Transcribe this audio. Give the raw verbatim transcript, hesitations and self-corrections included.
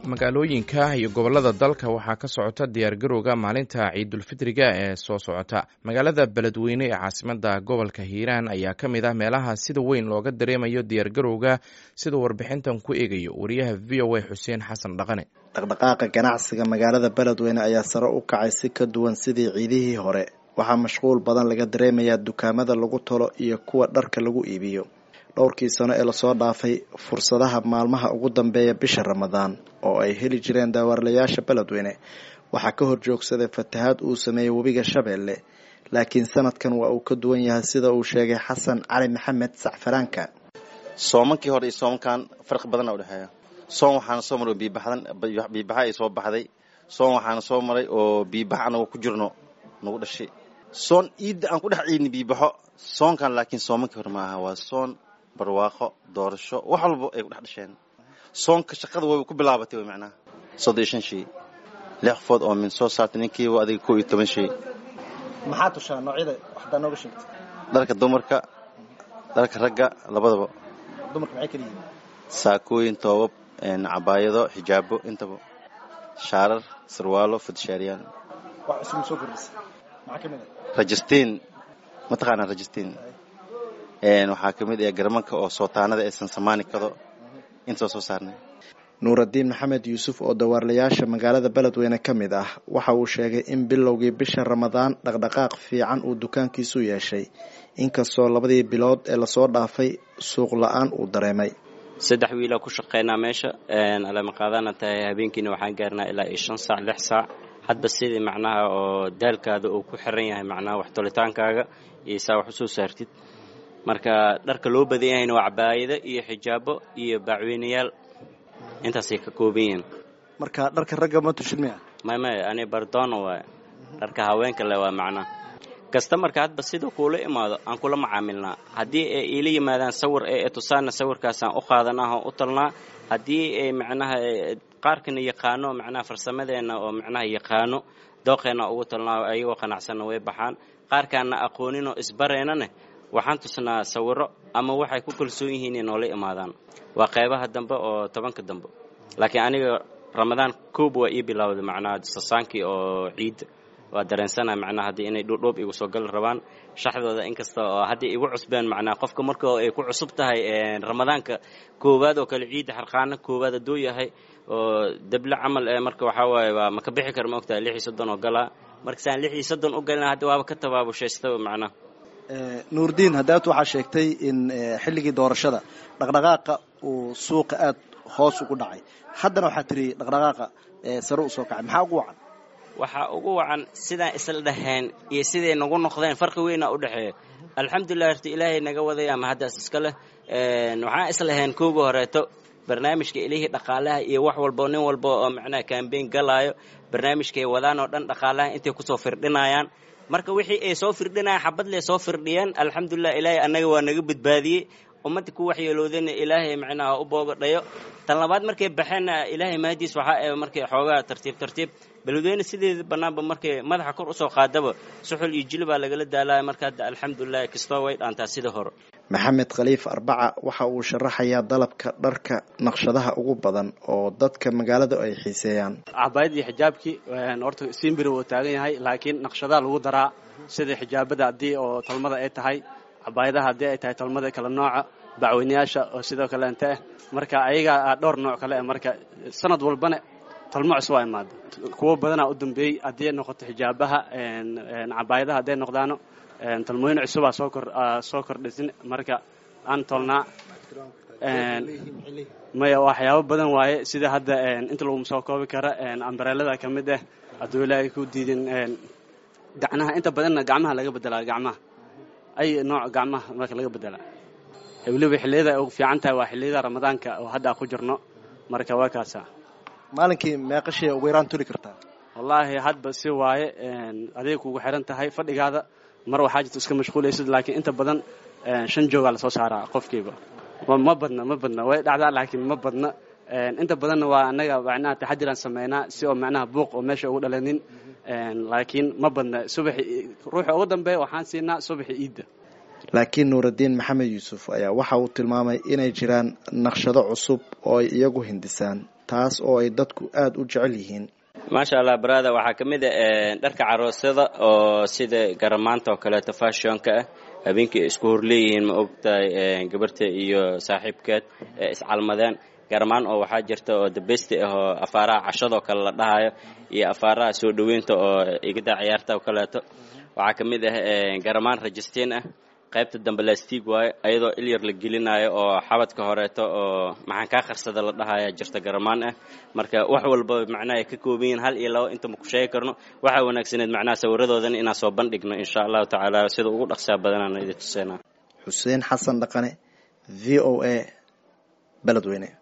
magaalooyinka iyo gobollada dalka waxaa ka socota diyaargarowga maalinta ciidulfitriga ee soo socota. magaalada beledweyne ee caasimadda gobolka hiiraan ayaa ka mid ah meelaha sida weyn looga dareemayo diyaargarowga, sida warbixintan ku eegayo wariyaha v o a xuseen xasan dhaqane. dhaqdhaqaaqa ganacsiga magaalada beledweyne ayaa sare u kacay si ka duwan sidii ciidihii hore. waxaa mashquul badan laga dareemayaa dukaamada lagu tolo iyo kuwa dharka lagu iibiyo. dhowrkii sano ee lasoo dhaafay fursadaha maalmaha ugu dambeeya bisha ramadaan oo ay heli jireen daawarlayaasha beledweyne waxaa ka hor joogsaday fatahaad uu sameeyey webiga shabeelle, laakiin sanadkan waa uu ka duwan yahay sida uu sheegay xasan cali maxamed sacfaraanka. soomankii hore iyo soomankan farqi badana udhexeeya. soon waxaana soo maray oo biibaxdan biibaxa ay soo baxday. soon waxaana soo maray oo biibax anagu ku jirno nagu dhashay. soon ciidda aan ku dhex ciidni biibaxo soonkan, laakiin soomankii hore maaha. waa soon barwaaqo, doorasho, wax walba ay ku dhex dhasheen. soonka shaqada way ku bilaabatay way macnaha soddon iyo shan shay lix qofood oo min soo saartay ninkiiba adiga kow iyo toban shay. maxaa tushaa noocyada waxdaa nooga sheegtay? dharka dumarka, dharka ragga labadaba. dumarka maxay kala yihiin? saakooyin, toobab, cabaayado, xijaabo, intaba shaarar, sarwaalo, fadshaariyaan. wax cusub soo kordhisay maxaa ka mid ah? rajistiin, ma taqaanaa rajistiin? waxaa ka mid ah garmanka oo sootaanada aysan samaani karo inta soo saarnay. nuuraddiin maxamed yuusuf oo dawaarlayaasha magaalada beledweyne ka mid ah waxa uu sheegay in bilowgii bisha ramadaan dhaqdhaqaaq fiican uu dukaankiisu yeeshay, inkastoo labadii bilood ee lasoo dhaafay suuq la-aan uu dareemay. saddex wiilaa ku shaqaynaa meesha, alama qaadana tahay habeenkiina waxaan gaarnaa ilaa iyo shan saac lix saac hadba sidii macnaha oo daalkaada uu ku xiran yahay macnaha wax tolitaankaaga iyo saa wax usoo saartid. marka dharka loo badan yahayna waa cabaayado iyo xijaabo iyo baacweynayaal, intaasay ka kooban yihiin. marka dharka ragga ma tushin miya? may may ani bardoona waaye, dharka haweenka le waa macnaha kasta. marka hadba sida kuula imaado aan kula macaamilnaa. haddii ay iila yimaadaan sawir ee tusaana sawirkaasaan u qaadanaa oo u talnaa. haddii ay macnaha qaarkana yaqaano macnaha farsamadeenna oo macnaha yaqaano dooqeena ugu talnaa, ayagoo qanacsanna way baxaan. qaarkaana aqooninoo isbareynane waxaan tusnaa sawiro ama waxay ku kalsoon yihiin inay noola imaadaan. waa qaybaha dambe oo tobanka dambe. laakiin aniga ramadaan koob waa ii bilowday macnaha sasaankii oo ciidda. waa dareensana macnaha haddii inay dhuudhuub igu soo gali rabaan shaxdooda, inkasta oo haddii igu cusbeen macnaha qofka marka ay ku cusub tahay ramadaanka koowaad oo kale ciidda xarqaana koowaad hadduu yahay oo dable camal ee marka waxaa waaye waa maka bixi kara ma ogtahay lix iyo soddon oo galaa. markasaan lix iyo soddon u galina hadda waaba ka tabaabushaysta macnaha. nuurdiin, haddaad waxaa sheegtay in xilligii doorashada dhaqdhaqaaqa uu suuqa aad hoos ugu dhacay, haddana waxaa tiri dhaqdhaqaaqa sare u soo kacay. maxaa ugu wacan? waxaa ugu wacan sidaan isla dhaheen iyo siday nagu noqdeen farqi weyna u dhexeeya. alxamdulilah horta ilaahay naga wadaya ma haddaas iska leh. waxaan islaheen kooga horeeto barnaamijka ilihii dhaqaalaha iyo wax walbo nin walba oo macnaha kambeyn galaayo barnaamijkaay wadaan oo dhan dhaqaalaha intay kusoo firdhinayaan. marka wixii ay soo firdhinayaan xabad lee soo firdhiyeen. alxamdulilah ilaahay annaga waa naga badbaadiyey. ummadda ku waxyeeloodayna ilaahay macnaha u boogadhayo. tan labaad markay baxeenna ilaahay mahadiis waxaa ee markay xoogaa tartiib tartiib beledweyne sideeda bannaanba markay madaxa kor usoo qaadaba suxul iyo jili baa lagala daalaya. marka hadda alxamdulilah kastoo way dhaantaa sida hore. maxamed khaliif arbaca waxa uu sharaxayaa dalabka dharka naqshadaha ugu badan oo dadka magaalada ay xiiseeyaan. cabaayadii xijaabkii horta siimbiri wuu taagan yahay, laakiin naqshadaha lagu daraa sida xijaabada haddii oo tolmada ay tahay, cabaayadaha haddii ay tahay tolmada kala nooca, bacweynayaasha oo sidoo kale inta ah. marka ayaga dhowr nooc kale ah. marka sanad walbana tolmo cusub waa imaada. kuwo badanaa u dambeeyey haddii ay noqoto xijaabaha, cabaayadaha hadday noqdaano tolmooyin cusubaa soo kor soo kordhisin. marka aan tolnaa maya waxyaabo badan waaye, sida hadda inta lagu soo koobi kara ambareelada ka mid ah. hadduu ilaahay ku diidin gacnaha inta badanna gacmaha laga bedelaa. gacmaha ay nooc gacmaha marka laga bedelaa. weliba xilliyada ugu fiican tahay waa xilliyada ramadaanka oo hadda ku jirno. marka waa kaasa. maalinkii meeqa shay ugu yaraan tuli kartaa? wallaahi hadba si waaye, adiga kugu xiran tahay fadhigaada. mar waxaa jirta iska mashquulaysid, laakiin inta badan shan joogaa lasoo saaraa qofkiiba. ma badna ma badna way dhacdaa, laakiin ma badna. inta badanna waa annaga macnaha taxadiraan sameynaa si oo macnaha buuq oo meesha ugu dhalanin. laakiin ma badna. subaxi ruuxa ugu dambeeya waxaan siinaa subaxi ciidda. laakiin nuuraddiin maxamed yuusuf ayaa waxa uu tilmaamay inay jiraan naqshado cusub oo ay iyagu hindisaan taas oo ay dadku aada u jecel yihiin. maasha allah barada waxaa ka mid ah dharka caroosyada oo sida garamaanta oo kaleeto fashionka ah habeenkii isku horleeyihiin ma ogtahay gabarta iyo saaxiibkeed iscalmadeen garamaan oo waxaa jirta oo the best ah oo afaaraha cashadoo kale la dhahayo iyo afaaraha soo dhaweynta oo igada ciyaarta oo kaleeto waxaa ka mid ah garamaan rajistiin ah qaybta dambe lastig waaye ayadoo ilyar la gelinayo oo xabadka horeeto oo maxaan kaa qarsada la dhahaya jirta garamaan ah marka wax walba macnaha ka kooban yihiin hal iyo labo inta ma ku sheegi karno waxa wanaagsaneed macnaha sawiradoodana inaan soo bandhigno insha allahu tacaala sida ugu dhaqsaa badanana idin tuseena. Xuseen Xasan Dhaqane, V O A, Beledweyne.